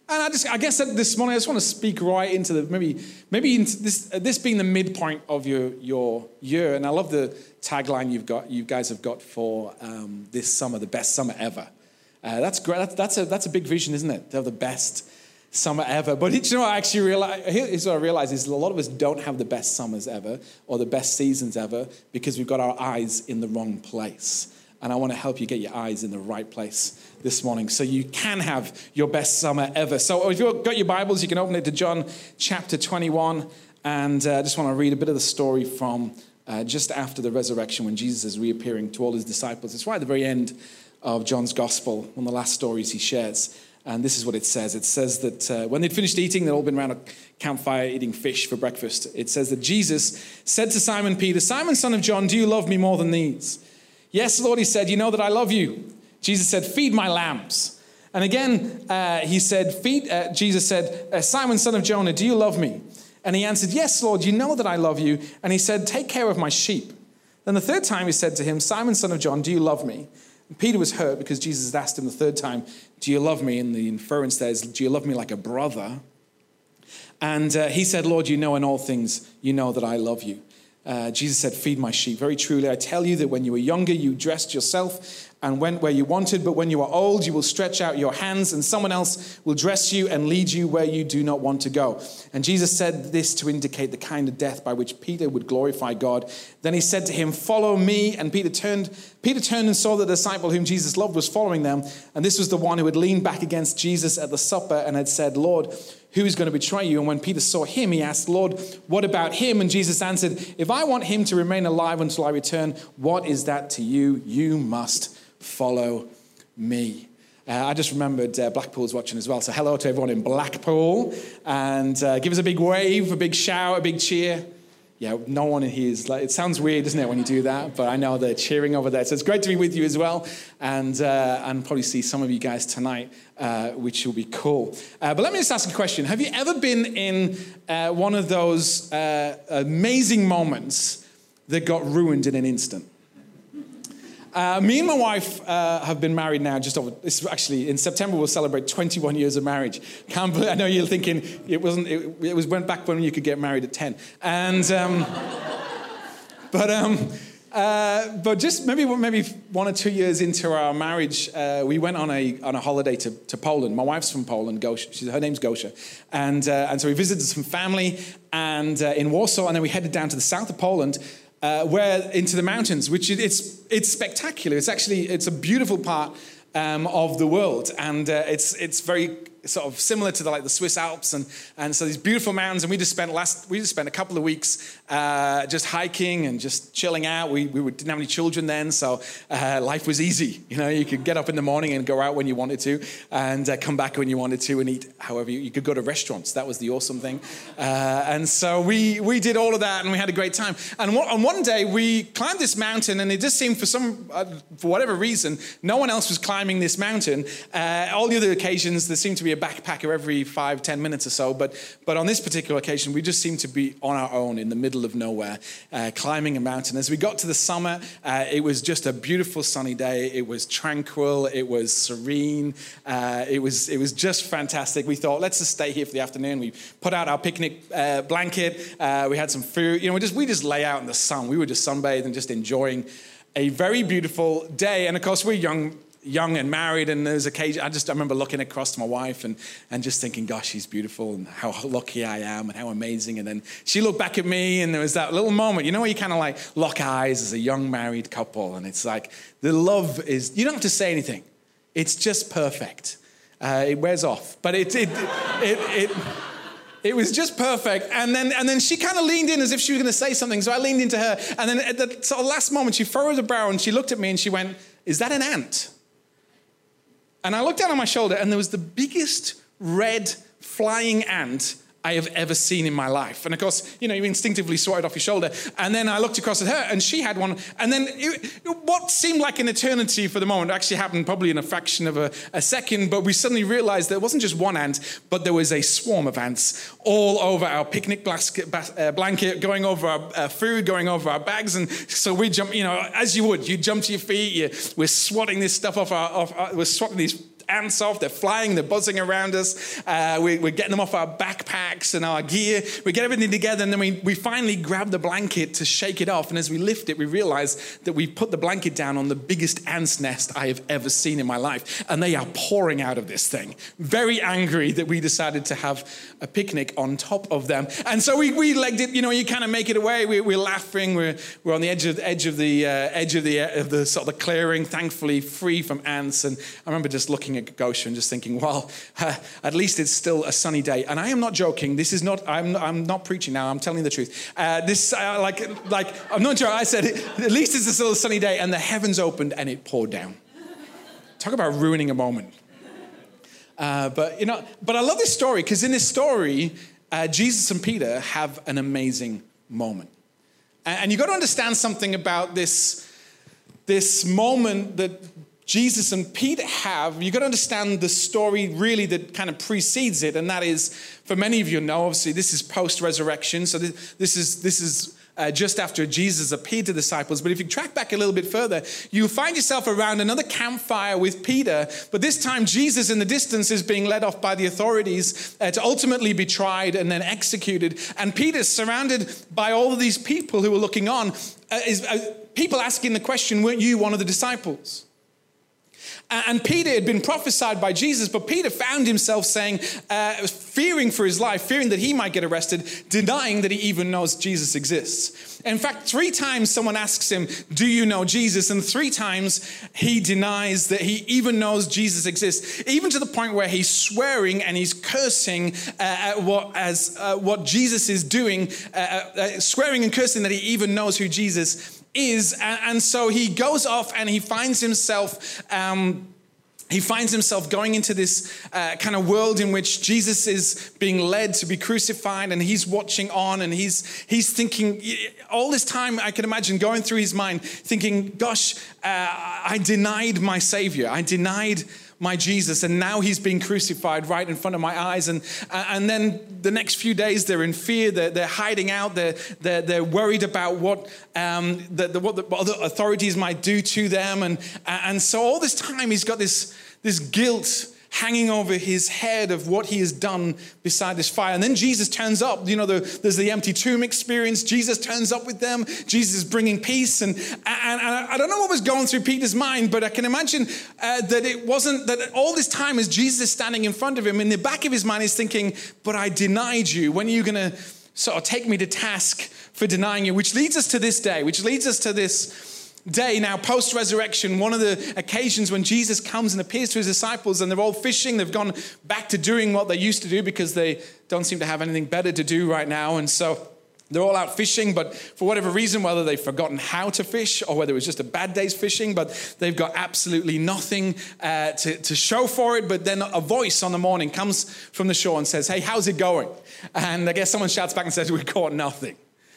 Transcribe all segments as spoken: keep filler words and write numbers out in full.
And I just, I guess that this morning I just want to speak right into the, maybe, maybe into this, uh, this being the midpoint of your, your year. And I love the tagline you've got, you guys have got for um, this summer, the best summer ever. Uh, that's great. That's, that's a, that's a big vision, isn't it? To have the best summer ever. But you know what I actually realize, here's what I realize is a lot of us don't have the best summers ever or the best seasons ever because we've got our eyes in the wrong place. And I want to help you get your eyes in the right place this morning so you can have your best summer ever. So if you've got your Bibles, you can open it to John chapter twenty-one. And I uh, just want to read a bit of the story from uh, just after the resurrection when Jesus is reappearing to all his disciples. It's right at the very end of John's gospel, one of the last stories he shares. And this is what it says. It says that uh, when they'd finished eating, they'd all been around a campfire eating fish for breakfast. It says that Jesus said to Simon Peter, "Simon, son of John, do you love me more than these?" "Yes, Lord," he said, "you know that I love you." Jesus said, "Feed my lambs." And again, uh, he said, Feed, uh, Jesus said, uh, "Simon, son of Jonah, do you love me?" And he answered, "Yes, Lord, you know that I love you." And he said, "Take care of my sheep." Then the third time he said to him, "Simon, son of John, do you love me?" And Peter was hurt because Jesus had asked him the third time, "Do you love me?" And the inference there is, "Do you love me like a brother?" And uh, he said, "Lord, you know in all things, you know that I love you." Uh, Jesus said, "Feed my sheep. Very truly, I tell you that when you were younger, you dressed yourself and went where you wanted. But when you are old, you will stretch out your hands and someone else will dress you and lead you where you do not want to go." And Jesus said this to indicate the kind of death by which Peter would glorify God. Then he said to him, "Follow me." And Peter turned, Peter turned and saw the disciple whom Jesus loved was following them. And this was the one who had leaned back against Jesus at the supper and had said, "Lord, who is going to betray you?" And when Peter saw him, he asked, "Lord, what about him?" And Jesus answered, "If I want him to remain alive until I return, what is that to you? You must follow me." Uh, I just remembered uh, Blackpool's watching as well. So hello to everyone in Blackpool. And uh, give us a big wave, a big shout, a big cheer. Yeah, no one in here is like, it sounds weird, doesn't it, when you do that? But I know they're cheering over there. So it's great to be with you as well. And uh, and probably see some of you guys tonight, uh, which will be cool. Uh, but let me just ask a question. Have you ever been in uh, one of those uh, amazing moments that got ruined in an instant? Uh, me and my wife uh, have been married now just over, this is actually in September we'll celebrate twenty-one years of marriage. Can't believe, I know you're thinking it wasn't, it, it was went back when you could get married at ten. And, um, but, um, uh, but just maybe maybe one or two years into our marriage, uh, we went on a on a holiday to, to Poland. My wife's from Poland, Gosia. She's, her name's Gosia. And, uh, and so we visited some family and uh, in Warsaw, and then we headed down to the south of Poland, Uh, where into the mountains, which it, it's it's spectacular. It's actually it's a beautiful part um, of the world, and uh, it's it's very sort of similar to the, like the Swiss Alps, and and so these beautiful mountains. And we just spent last we just spent a couple of weeks uh, just hiking and just chilling out. We we didn't have any children then, so uh, life was easy. You know, you could get up in the morning and go out when you wanted to, and uh, come back when you wanted to, and eat however you, you could go to restaurants. That was the awesome thing. Uh, and so we we did all of that, and we had a great time. And one, on one day we climbed this mountain, and it just seemed for some uh, for whatever reason, no one else was climbing this mountain. Uh, all the other occasions there seemed to be a backpacker every five, ten minutes or so. But but on this particular occasion, we just seemed to be on our own in the middle of nowhere, uh, climbing a mountain. As we got to the summit, uh, it was just a beautiful sunny day. It was tranquil. It was serene. Uh, it was it was just fantastic. We thought, let's just stay here for the afternoon. We put out our picnic uh, blanket. Uh, we had some food. You know, we just we just lay out in the sun. We were just sunbathing and just enjoying a very beautiful day. And of course, we're young. young and married, and there's occasion I just I remember looking across to my wife and and just thinking, gosh, she's beautiful and how lucky I am and how amazing. And then she looked back at me, and there was that little moment, you know, where you kind of like lock eyes as a young married couple, and it's like the love is, you don't have to say anything, it's just perfect. Uh, it wears off, but it it it. it, it It was just perfect. And then and then she kind of leaned in as if she was going to say something. So I leaned into her. And then at the sort of last moment, she furrowed her brow and she looked at me and she went, "Is that an ant?" And I looked down on my shoulder, and there was the biggest red flying ant I have ever seen in my life. And of course, you know, you instinctively swat it off your shoulder. And then I looked across at her, and she had one. And then it, what seemed like an eternity for the moment actually happened probably in a fraction of a, a second. But we suddenly realized that it wasn't just one ant, but there was a swarm of ants all over our picnic blanket, uh, blanket going over our uh, food, going over our bags. And so we jumped, you know, as you would, you jump to your feet. You, we're swatting this stuff off our, off our, we're swatting these ants off. They're flying, they're buzzing around us. Uh, we, we're getting them off our backpacks and our gear. We get everything together, and then we, we finally grab the blanket to shake it off. And as we lift it, we realize that we put the blanket down on the biggest ant's nest I have ever seen in my life. And they are pouring out of this thing. Very angry that we decided to have a picnic on top of them. And so we, we legged it, you know, you kind of make it away. We, we're laughing. We're, we're on the edge of, edge of the, uh, edge of the, of the sort of the clearing, thankfully free from ants. And I remember just looking at Gosha and just thinking, well, uh, at least it's still a sunny day. And I am not joking. This is not, I'm, I'm not preaching now. I'm telling the truth. Uh, this, uh, like, like, I'm not joking. I said, at least it's still a sunny day. And the heavens opened and it poured down. Talk about ruining a moment. Uh, but, you know, but I love this story because in this story, uh, Jesus and Peter have an amazing moment. And, and you've got to understand something about this, this moment that Jesus and Peter have. You've got to understand the story really that kind of precedes it. And that is, for many of you know, obviously this is post-resurrection. So this, this is, this is uh, just after Jesus appeared to the disciples. But if you track back a little bit further, you find yourself around another campfire with Peter. But this time Jesus in the distance is being led off by the authorities uh, to ultimately be tried and then executed. And Peter's surrounded by all of these people who are looking on. Uh, is, uh, people asking the question, weren't you one of the disciples? And Peter had been prophesied by Jesus, but Peter found himself saying, uh, fearing for his life, fearing that he might get arrested, denying that he even knows Jesus exists. In fact, three times someone asks him, do you know Jesus? And three times he denies that he even knows Jesus exists, even to the point where he's swearing and he's cursing uh, at what, as, uh, what Jesus is doing, uh, uh, swearing and cursing that he even knows who Jesus is. is, and, and so he goes off and he finds himself, um, he finds himself going into this uh, kind of world in which Jesus is being led to be crucified, and he's watching on, and he's he's thinking all this time. I can imagine going through his mind, thinking, "Gosh, uh, I denied my Savior. I denied my Jesus, and now he's being crucified right in front of my eyes." And and then the next few days, they're in fear. They're, they're hiding out. They're, they're, they're worried about what, um, the, the, what the other authorities might do to them. And, and so all this time, he's got this, this guilt hanging over his head of what he has done beside this fire. And then Jesus turns up. You know, the, there's the empty tomb experience. Jesus turns up with them. Jesus is bringing peace. And, and, and I don't know what was going through Peter's mind, but I can imagine uh, that it wasn't, that all this time as Jesus is standing in front of him, in the back of his mind he's thinking, but I denied you. When are you going to sort of take me to task for denying you? Which leads us to this day, which leads us to this day now, post-resurrection, one of the occasions when Jesus comes and appears to his disciples, and they're all fishing. They've gone back to doing what they used to do because they don't seem to have anything better to do right now. And so they're all out fishing, but for whatever reason, whether they've forgotten how to fish or whether it was just a bad day's fishing, but they've got absolutely nothing uh, to, to show for it. But then a voice on the morning comes from the shore and says, "Hey, how's it going?" And I guess someone shouts back and says, "We caught nothing."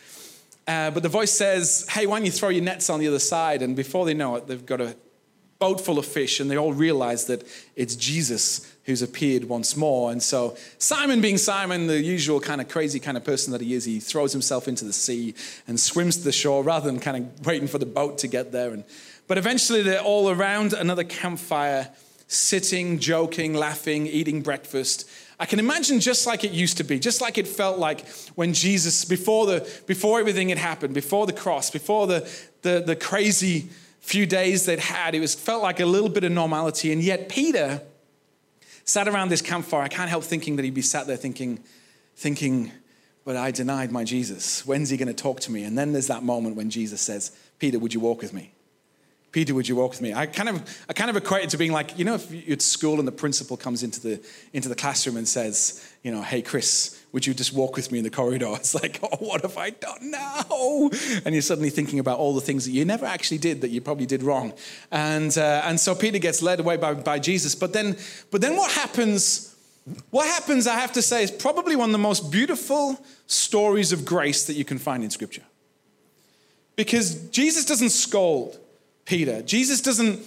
Uh, but the voice says, "Hey, why don't you throw your nets on the other side?" And before they know it, they've got a boat full of fish, and they all realize that it's Jesus who's appeared once more. And so Simon, being Simon, the usual kind of crazy kind of person that he is, he throws himself into the sea and swims to the shore rather than kind of waiting for the boat to get there. And but eventually they're all around another campfire, sitting, joking, laughing, eating breakfast. I can imagine just like it used to be, just like it felt like when Jesus, before the before everything had happened, before the cross, before the the, the crazy few days they'd had, it was felt like a little bit of normality. And yet Peter sat around this campfire. I can't help thinking that he'd be sat there thinking, thinking, but I denied my Jesus. When's he going to talk to me? And then there's that moment when Jesus says, "Peter, would you walk with me? Peter, would you walk with me?" I kind of, I kind of equate it to being like, you know, if you're at school and the principal comes into the into the classroom and says, you know, "Hey, Chris, would you just walk with me in the corridor?" It's like, oh, what have I done now? And you're suddenly thinking about all the things that you never actually did that you probably did wrong. And uh, and so Peter gets led away by, by Jesus. But then, but then what happens? What happens? I have to say, is probably one of the most beautiful stories of grace that you can find in Scripture. Because Jesus doesn't scold Peter. Jesus doesn't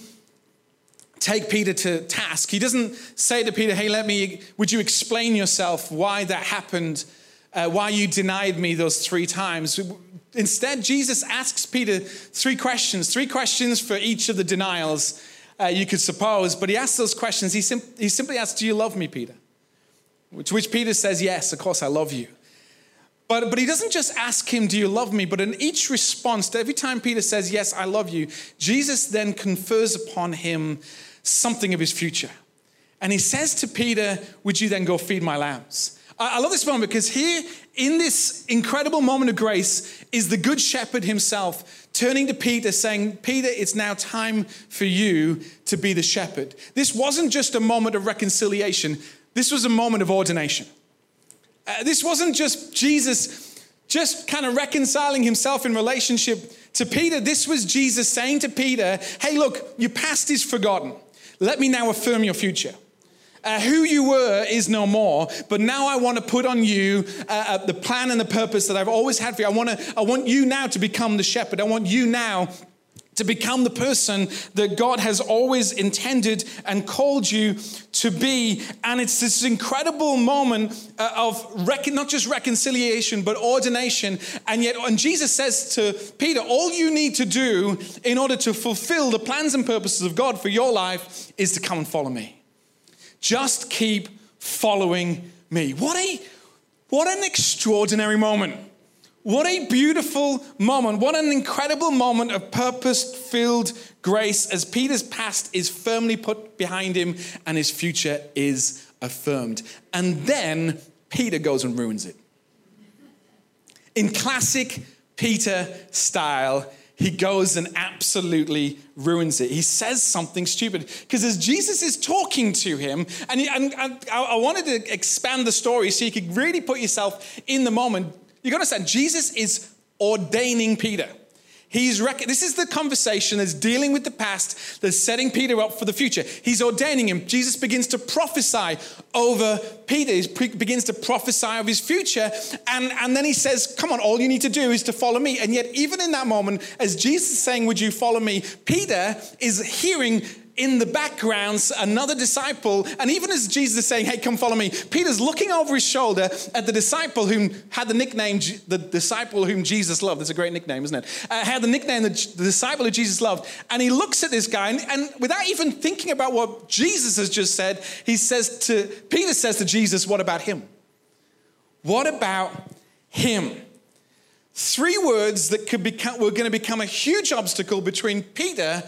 take Peter to task. He doesn't say to Peter, "Hey, let me, would you explain yourself why that happened, uh, why you denied me those three times?" Instead, Jesus asks Peter three questions, three questions for each of the denials. uh, you could suppose. But he asks those questions. He, sim- he simply asks, do you love me, Peter? To which Peter says, yes, of course I love you. But, but he doesn't just ask him, do you love me? But in each response, every time Peter says, yes, I love you, Jesus then confers upon him something of his future. And he says to Peter, would you then go feed my lambs? I love this moment because here in this incredible moment of grace is the good shepherd himself turning to Peter saying, Peter, it's now time for you to be the shepherd. This wasn't just a moment of reconciliation. This was a moment of ordination. Uh, this wasn't just Jesus just kind of reconciling himself in relationship to Peter. This was Jesus saying to Peter, hey, look, your past is forgotten. Let me now affirm your future. Uh, who you were is no more, but now I want to put on you uh, uh, the plan and the purpose that I've always had for you. I want to, I want you now to become the shepherd. I want you now to become the person that God has always intended and called you to be. And it's this incredible moment uh, of rec- not just reconciliation, but ordination. And yet, and Jesus says to Peter, all you need to do in order to fulfill the plans and purposes of God for your life is to come and follow me. Just keep following me. What a, what an extraordinary moment. What a beautiful moment. What an incredible moment of purpose-filled grace as Peter's past is firmly put behind him and his future is affirmed. And then Peter goes and ruins it. In classic Peter style, he goes and absolutely ruins it. He says something stupid. Because as Jesus is talking to him, and, he, and, and I, I wanted to expand the story so you could really put yourself in the moment. You got to understand, Jesus is ordaining Peter. He's rec- This is the conversation that's dealing with the past, that's setting Peter up for the future. He's ordaining him. Jesus begins to prophesy over Peter. He pre- begins to prophesy of his future. And, and then he says, come on, all you need to do is to follow me. And yet, even in that moment, as Jesus is saying, would you follow me? Peter is hearing in the background another disciple, and even as Jesus is saying, hey, come follow me, Peter's looking over his shoulder at the disciple whom had the nickname, the disciple whom Jesus loved. That's a great nickname, isn't it? Uh, had the nickname, the, the disciple who Jesus loved. And he looks at this guy, and, and without even thinking about what Jesus has just said, he says to, Peter says to Jesus, what about him? What about him? Three words that could become, were going to become a huge obstacle between Peter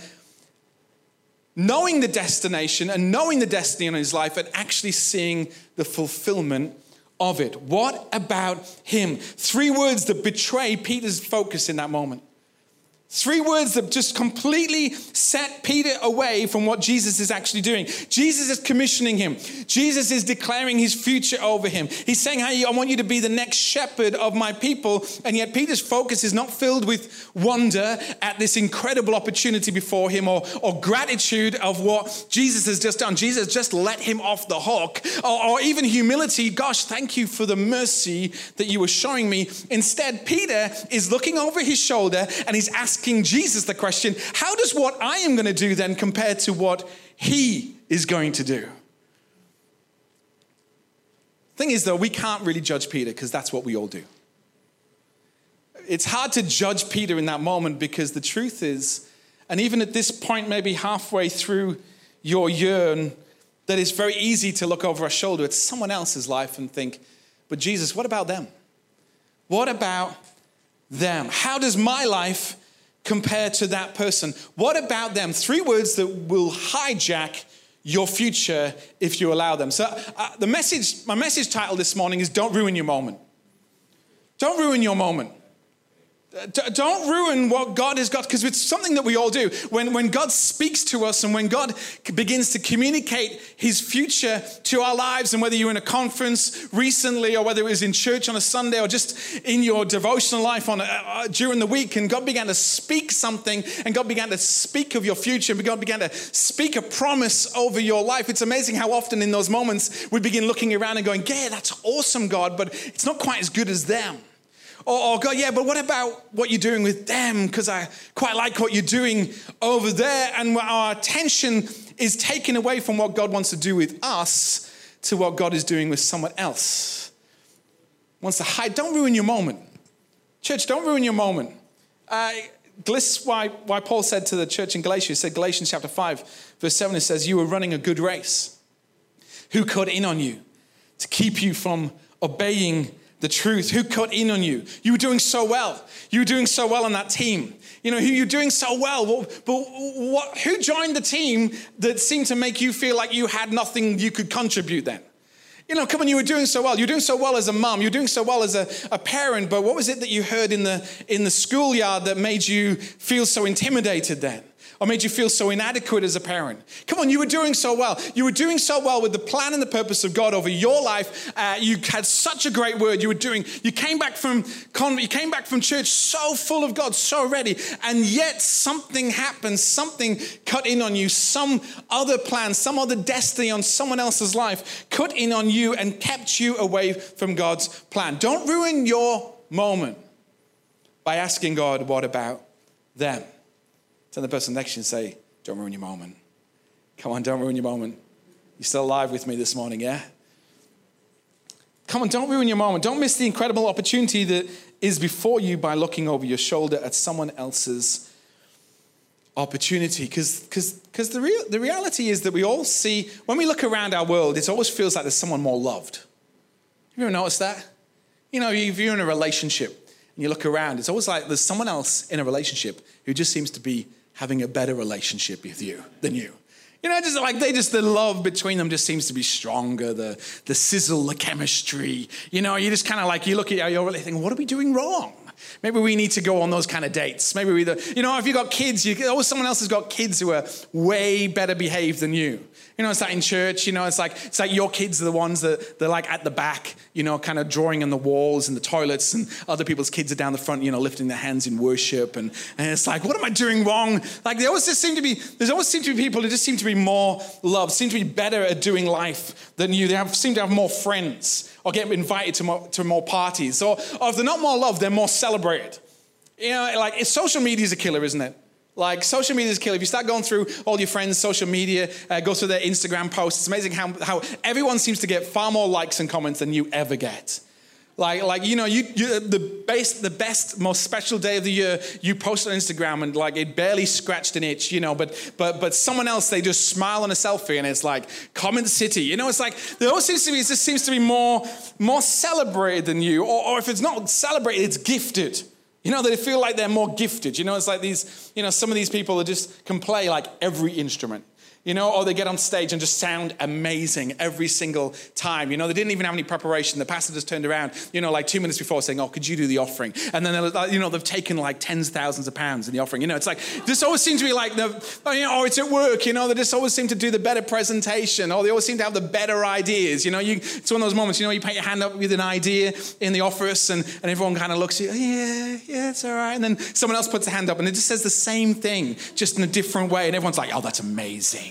knowing the destination and knowing the destiny in his life and actually seeing the fulfillment of it. What about him? Three words that betray Peter's focus in that moment. Three words that just completely set Peter away from what Jesus is actually doing. Jesus is commissioning him. Jesus is declaring his future over him. He's saying, hey, I want you to be the next shepherd of my people. And yet Peter's focus is not filled with wonder at this incredible opportunity before him or, or gratitude of what Jesus has just done. Jesus just let him off the hook. Or, or even humility. Gosh, thank you for the mercy that you were showing me. Instead, Peter is looking over his shoulder and he's asking Jesus the question, how does what I am going to do then compare to what he is going to do? Thing is, though, we can't really judge Peter because that's what we all do. It's hard to judge Peter in that moment because the truth is, and even at this point, maybe halfway through your year, that it's very easy to look over our shoulder at someone else's life and think, but Jesus, what about them? What about them? How does my life compared to that person? What about them? Three words that will hijack your future if you allow them. So uh, the message, my message title this morning is Don't Ruin Your Moment. Don't ruin your moment. Don't ruin what God has got, because it's something that we all do. When, when God speaks to us and when God begins to communicate his future to our lives, and whether you're in a conference recently or whether it was in church on a Sunday or just in your devotional life on a, uh, during the week, and God began to speak something and God began to speak of your future and God began to speak a promise over your life. It's amazing how often in those moments we begin looking around and going, yeah, that's awesome, God, but it's not quite as good as them. Or, or God, yeah, but what about what you're doing with them? Because I quite like what you're doing over there. And our attention is taken away from what God wants to do with us to what God is doing with someone else. Wants to hide. Don't ruin your moment. Church, don't ruin your moment. Uh, this is why, why Paul said to the church in Galatia, he said, Galatians chapter five, verse seven, it says, you were running a good race. Who cut in on you to keep you from obeying the truth? Who cut in on you? You were doing so well. You were doing so well on that team. You know, who you're doing so well. But, but what, who joined the team that seemed to make you feel like you had nothing you could contribute then? You know, come on, you were doing so well. You're doing so well as a mom. You're doing so well as a, a parent. But what was it that you heard in the in the schoolyard that made you feel so intimidated then? Or made you feel so inadequate as a parent? Come on, you were doing so well. You were doing so well with the plan and the purpose of God over your life. Uh, you had such a great word. You were doing. You came back from you came back from church so full of God, so ready, and yet something happened. Something cut in on you. Some other plan, some other destiny on someone else's life cut in on you and kept you away from God's plan. Don't ruin your moment by asking God, "What about them?" Tell the person next to you and say, don't ruin your moment. Come on, don't ruin your moment. You're still alive with me this morning, yeah? Come on, don't ruin your moment. Don't miss the incredible opportunity that is before you by looking over your shoulder at someone else's opportunity. Because because the, real, the reality is that we all see, when we look around our world, it always feels like there's someone more loved. Have you ever noticed that? You know, if you're in a relationship and you look around, it's always like there's someone else in a relationship who just seems to be having a better relationship with you than you. You know, just like they just, the love between them just seems to be stronger, the, the sizzle, the chemistry. You know, you just kind of like, you look at it, you're really thinking, what are we doing wrong? Maybe we need to go on those kind of dates. Maybe we, you know, if you've got kids, you, oh, someone else has got kids who are way better behaved than you. You know, it's like in church, you know, it's like it's like your kids are the ones that they're like at the back, you know, kind of drawing on the walls and the toilets, and other people's kids are down the front, you know, lifting their hands in worship. And, and it's like, what am I doing wrong? Like there always just seem to be, there's always seem to be people who just seem to be more loved, seem to be better at doing life than you. They have, seem to have more friends or get invited to more, to more parties. Or, or if they're not more loved, they're more celebrated. You know, like it's, social media is a killer, isn't it? Like social media is a killer. If you start going through all your friends' social media, uh, go through their Instagram posts, it's amazing how, how everyone seems to get far more likes and comments than you ever get. Like, like you know, you, you the best, the best, most special day of the year, you post on Instagram and like it barely scratched an itch, you know. But but but someone else, they just smile on a selfie and it's like comment city, you know. It's like there always seems to be, it just seems to be more more celebrated than you, or, or if it's not celebrated, it's gifted. You know, they feel like they're more gifted. You know, it's like these, you know, some of these people that just can play like every instrument. You know, or they get on stage and just sound amazing every single time. You know, they didn't even have any preparation. The pastor just turned around, you know, like two minutes before saying, oh, could you do the offering? And then, they're, you know, they've taken like tens of thousands of pounds in the offering. You know, it's like, this always seems to be like, the, you know, oh, it's at work. You know, they just always seem to do the better presentation. Or they always seem to have the better ideas. You know, you, it's one of those moments, you know, you put your hand up with an idea in the office and, and everyone kind of looks at you, yeah, yeah, it's all right. And then someone else puts a hand up and it just says the same thing, just in a different way. And everyone's like, oh, that's amazing.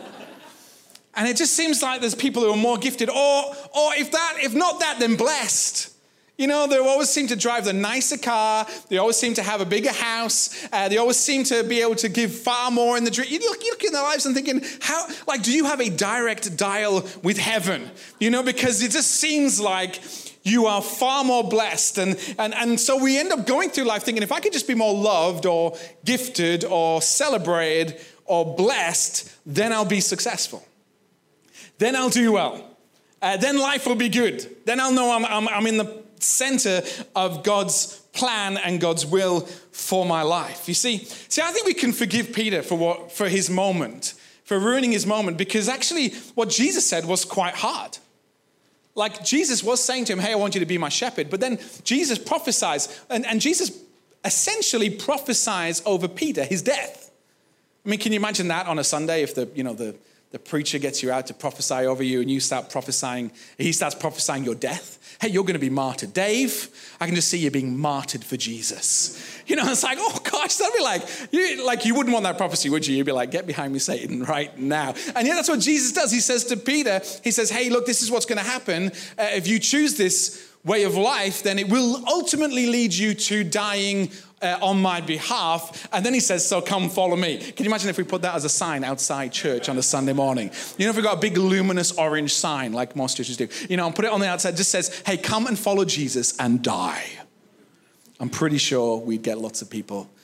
And it just seems like there's people who are more gifted, or, or if that, if not that, then blessed. You know, they always seem to drive the nicer car. They always seem to have a bigger house. Uh, they always seem to be able to give far more in the dream. You look, you look in their lives and thinking, how, like, do you have a direct dial with heaven? You know, because it just seems like you are far more blessed. And, and, and so we end up going through life thinking, if I could just be more loved or gifted or celebrated or blessed, then I'll be successful. Then I'll do well. Uh, then life will be good. Then I'll know I'm, I'm, I'm in the center of God's plan and God's will for my life. You see, see, I think we can forgive Peter for what, for his moment, for ruining his moment, because actually what Jesus said was quite hard. Like Jesus was saying to him, hey, I want you to be my shepherd. But then Jesus prophesies, and, and Jesus essentially prophesies over Peter, his death. I mean, can you imagine that on a Sunday if the, you know, the, the preacher gets you out to prophesy over you and you start prophesying, he starts prophesying your death. Hey, you're going to be martyred. Dave, I can just see you being martyred for Jesus. You know, it's like, oh gosh, that'd be like, you, like you wouldn't want that prophecy, would you? You'd be like, get behind me, Satan, right now. And yeah, that's what Jesus does. He says to Peter, he says, hey, look, this is what's going to happen. Uh, if you choose this way of life, then it will ultimately lead you to dying uh, on my behalf. And then he says, so come follow me. Can you imagine if we put that as a sign outside church on a Sunday morning? You know, if we got a big luminous orange sign like most churches do, you know, and put it on the outside, it just says, hey, come and follow Jesus and die. I'm pretty sure we'd get lots of people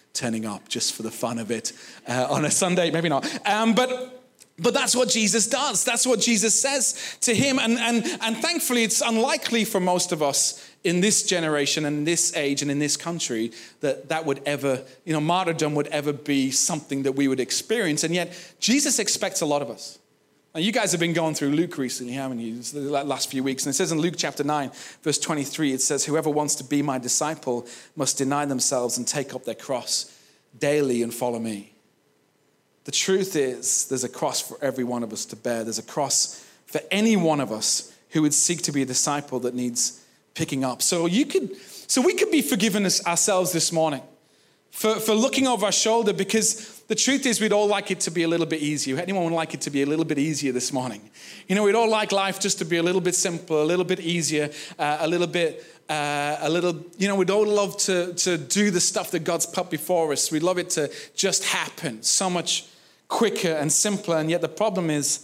turning up just for the fun of it uh, on a Sunday. Maybe not. Um, but but that's what Jesus does. That's what Jesus says to him. And, and, and thankfully, it's unlikely for most of us in this generation and this age and in this country that that would ever, you know, martyrdom would ever be something that we would experience. And yet, Jesus expects a lot of us. Now, you guys have been going through Luke recently, haven't you? It's the last few weeks. And it says in Luke chapter nine, verse twenty-three, it says, whoever wants to be my disciple must deny themselves and take up their cross daily and follow me. The truth is, there's a cross for every one of us to bear. There's a cross for any one of us who would seek to be a disciple that needs picking up. So you could, so we could be forgiven ourselves this morning for, for looking over our shoulder, because the truth is we'd all like it to be a little bit easier. Anyone would like it to be a little bit easier this morning? You know, we'd all like life just to be a little bit simpler, a little bit easier, uh, a little bit, uh, a little, you know, we'd all love to, to do the stuff that God's put before us. We'd love it to just happen so much quicker and simpler. And yet the problem is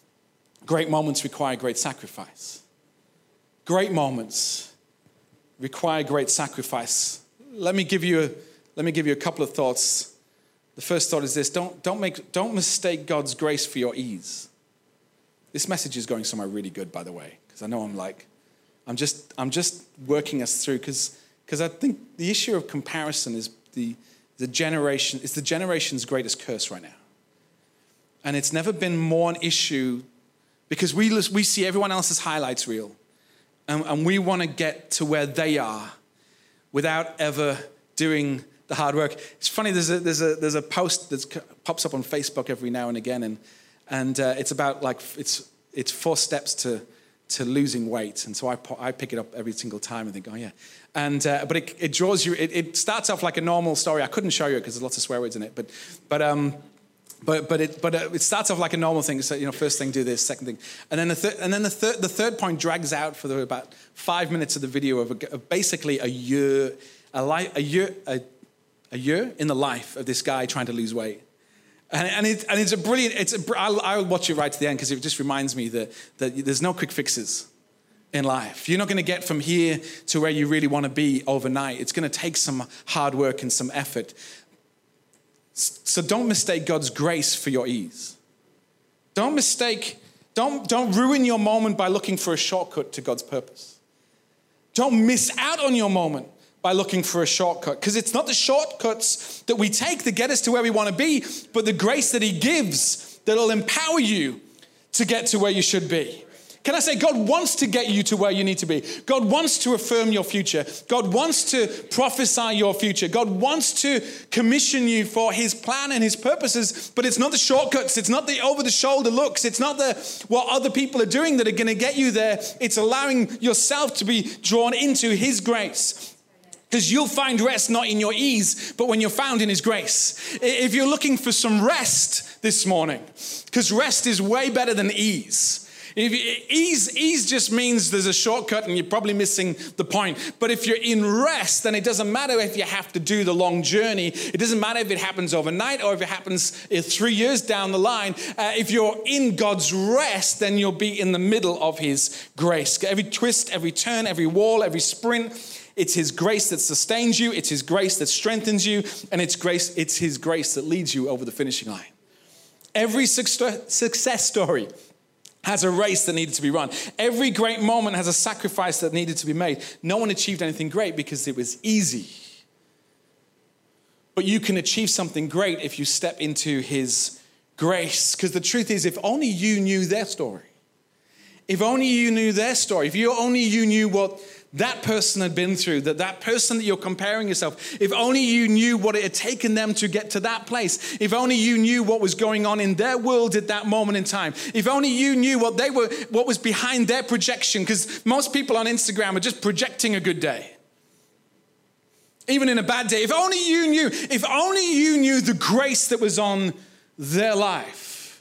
great moments require great sacrifice. Great moments require great sacrifice. Let me give you a, let me give you a couple of thoughts. The first thought is this: don't, don't make, don't mistake God's grace for your ease. This message is going somewhere really good, by the way, because I know I'm like, I'm just, I'm just working us through, because, because I think the issue of comparison is the, the generation, it's the generation's greatest curse right now. And it's never been more an issue, because we, we see everyone else's highlights reel. And, and we want to get to where they are without ever doing the hard work. It's funny, there's a, there's a, there's a post that pops up on Facebook every now and again. And, and uh, it's about like, it's, it's four steps to, to losing weight. And so I, I pick it up every single time and think, oh yeah. And, uh, but it, it draws you, it, it starts off like a normal story. I couldn't show you it because there's lots of swear words in it. But, but, um, But but it but it starts off like a normal thing. So, you know, first thing do this, second thing, and then the third and then the third the third point drags out for the, about five minutes of the video of, a, of basically a year a life a year a, a year in the life of this guy trying to lose weight, and and it and it's a brilliant. It's a, I'll, I'll watch it right to the end because it just reminds me that that there's no quick fixes in life. You're not going to get from here to where you really want to be overnight. It's going to take some hard work and some effort. So don't mistake God's grace for your ease. Don't mistake, don't, don't ruin your moment by looking for a shortcut to God's purpose. Don't miss out on your moment by looking for a shortcut, because it's not the shortcuts that we take that get us to where we want to be, but the grace that he gives that will empower you to get to where you should be. Can I say, God wants to get you to where you need to be. God wants to affirm your future. God wants to prophesy your future. God wants to commission you for his plan and his purposes, but it's not the shortcuts. It's not the over-the-shoulder looks. It's not the what other people are doing that are going to get you there. It's allowing yourself to be drawn into his grace. Because you'll find rest not in your ease, but when you're found in his grace. If you're looking for some rest this morning, because rest is way better than ease. If ease, ease just means there's a shortcut and you're probably missing the point. But if you're in rest, then it doesn't matter if you have to do the long journey. It doesn't matter if it happens overnight or if it happens three years down the line. Uh, if you're in God's rest, then you'll be in the middle of his grace. Every twist, every turn, every wall, every sprint, it's his grace that sustains you. It's his grace that strengthens you. And it's grace. It's his grace that leads you over the finishing line. Every success story has a race that needed to be run. Every great moment has a sacrifice that needed to be made. No one achieved anything great because it was easy. But you can achieve something great if you step into his grace. Because the truth is, if only you knew their story, if only you knew their story, if you only you knew what that person had been through, that that person that you're comparing yourself, if only you knew what it had taken them to get to that place, if only you knew what was going on in their world at that moment in time, if only you knew what they were, what was behind their projection, because most people on Instagram are just projecting a good day. Even in a bad day, if only you knew, if only you knew the grace that was on their life,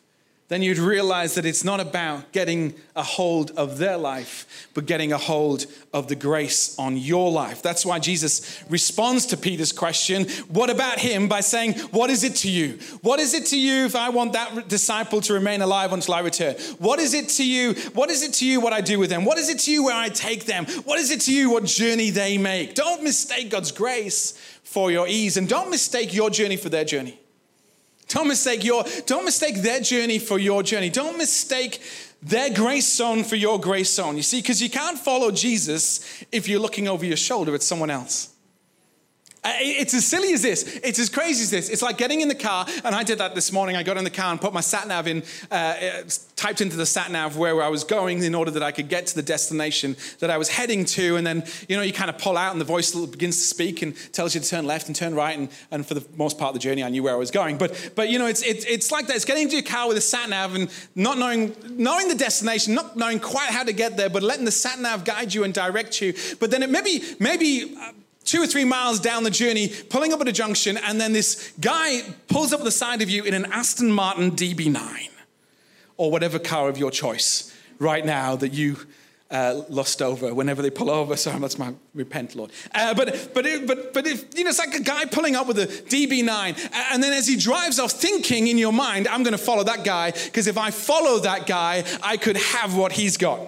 then you'd realize that it's not about getting a hold of their life, but getting a hold of the grace on your life. That's why Jesus responds to Peter's question, what about him, by saying, what is it to you? What is it to you if I want that disciple to remain alive until I return? What is it to you? What is it to you what I do with them? What is it to you where I take them? What is it to you what journey they make? Don't mistake God's grace for your ease, and don't mistake your journey for their journey. Don't mistake your, don't mistake their journey for your journey. Don't mistake their grace zone for your grace zone. You see, because you can't follow Jesus if you're looking over your shoulder at someone else. It's as silly as this. It's as crazy as this. It's like getting in the car, and I did that this morning. I got in the car and put my sat-nav in, uh, typed into the sat-nav where I was going in order that I could get to the destination that I was heading to. And then, you know, you kind of pull out and the voice begins to speak and tells you to turn left and turn right. And, and for the most part of the journey, I knew where I was going. But, but you know, it's, it's, it's like that. It's getting into your car with a sat-nav and not knowing, knowing the destination, not knowing quite how to get there, but letting the sat-nav guide you and direct you. But then it maybe, maybe... Uh, two or three miles down the journey, pulling up at a junction, and then this guy pulls up the side of you in an Aston Martin D B nine, or whatever car of your choice right now that you uh, lust over whenever they pull over. Sorry, that's my repent, Lord. Uh, but but it, but but if, you know, it's like a guy pulling up with a D B nine, and then as he drives off, thinking in your mind, I'm going to follow that guy, because if I follow that guy, I could have what he's got.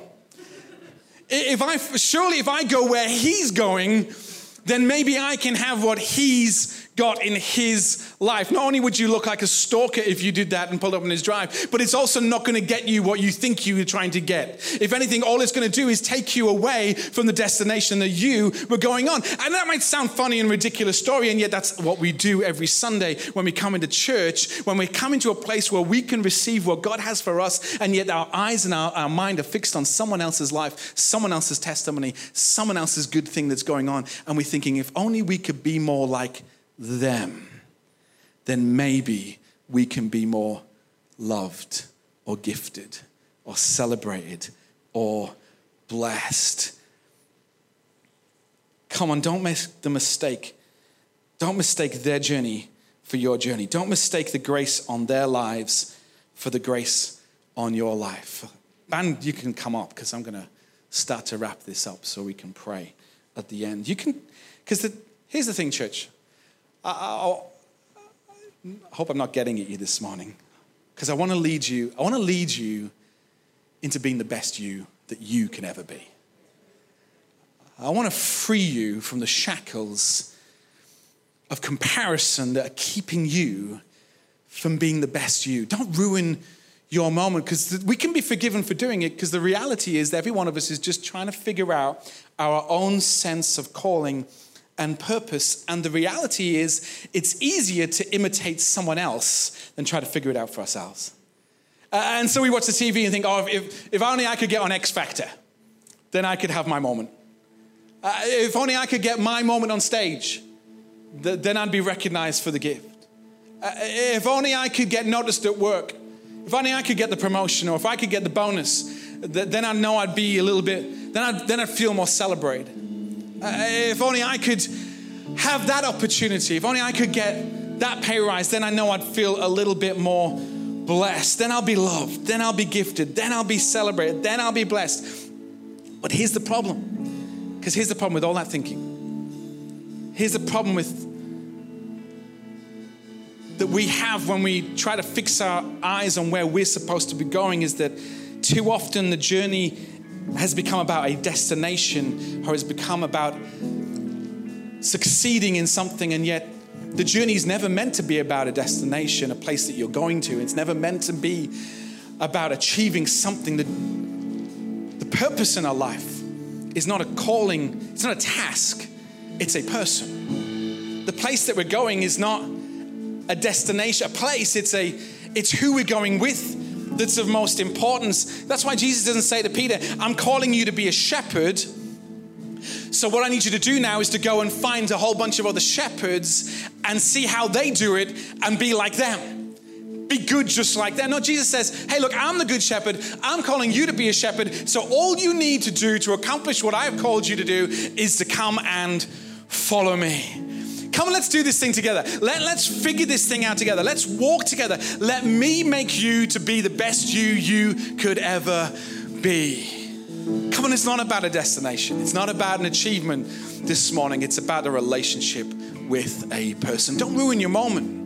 If I surely if I go where he's going, then maybe I can have what he's got in his life. Not only would you look like a stalker if you did that and pulled up in his drive, but it's also not going to get you what you think you were trying to get. If anything, all it's going to do is take you away from the destination that you were going on. And that might sound funny and ridiculous story, and yet that's what we do every Sunday when we come into church, when we come into a place where we can receive what God has for us, and yet our eyes and our, our mind are fixed on someone else's life, someone else's testimony, someone else's good thing that's going on, and we're thinking, if only we could be more like them, then maybe we can be more loved or gifted or celebrated or blessed. Come on, don't make the mistake. Don't mistake their journey for your journey. Don't mistake the grace on their lives for the grace on your life. And you can come up, because I'm going to start to wrap this up so we can pray at the end. You can, because here's the thing, church. I, I, I hope I'm not getting at you this morning, because I want to lead you. I want to lead you into being the best you that you can ever be. I want to free you from the shackles of comparison that are keeping you from being the best you. Don't ruin your moment, because we can be forgiven for doing it, because the reality is that every one of us is just trying to figure out our own sense of calling and purpose. And the reality is, it's easier to imitate someone else than try to figure it out for ourselves. Uh, and so we watch the T V and think, oh, if, if only I could get on X Factor, then I could have my moment. Uh, if only I could get my moment on stage, th- then I'd be recognized for the gift. Uh, if only I could get noticed at work, if only I could get the promotion, or if I could get the bonus, th- then I know I'd be a little bit, then I'd, then I'd feel more celebrated. Uh, if only I could have that opportunity, if only I could get that pay rise, then I know I'd feel a little bit more blessed. Then I'll be loved. Then I'll be gifted. Then I'll be celebrated. Then I'll be blessed. But here's the problem. Because here's the problem with all that thinking. Here's the problem with that we have when we try to fix our eyes on where we're supposed to be going, is that too often the journey has become about a destination, or has become about succeeding in something, and yet the journey is never meant to be about a destination, a place that you're going to. It's never meant to be about achieving something. That the purpose in our life is not a calling, it's not a task, it's a person. The place that we're going is not a destination, a place, it's a it's who we're going with that's of most importance. That's why Jesus doesn't say to Peter, I'm calling you to be a shepherd. So what I need you to do now is to go and find a whole bunch of other shepherds and see how they do it and be like them. Be good just like them. No, Jesus says, hey, look, I'm the good shepherd. I'm calling you to be a shepherd. So all you need to do to accomplish what I've called you to do is to come and follow me. Come on, let's do this thing together. Let, let's figure this thing out together. Let's walk together. Let me make you to be the best you you could ever be. Come on, it's not about a destination. It's not about an achievement this morning. It's about a relationship with a person. Don't ruin your moment.